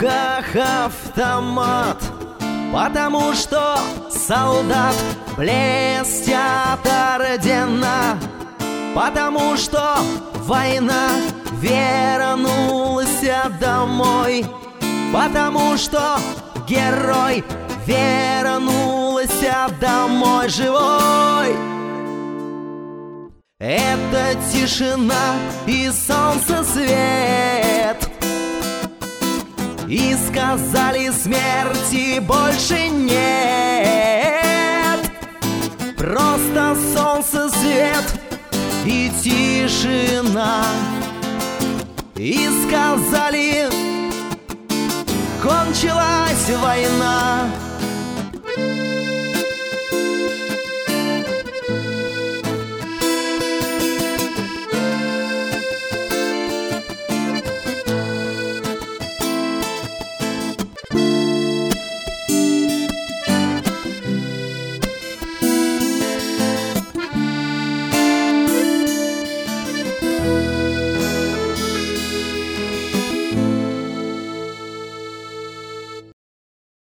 руках автомат, потому что солдат блестят ордена, потому что война вернулась домой, потому что герой вернулся домой живой. Это тишина и солнце свет, и сказали смерти больше нет. Просто солнце свет и тишина, и сказали: кончилась война.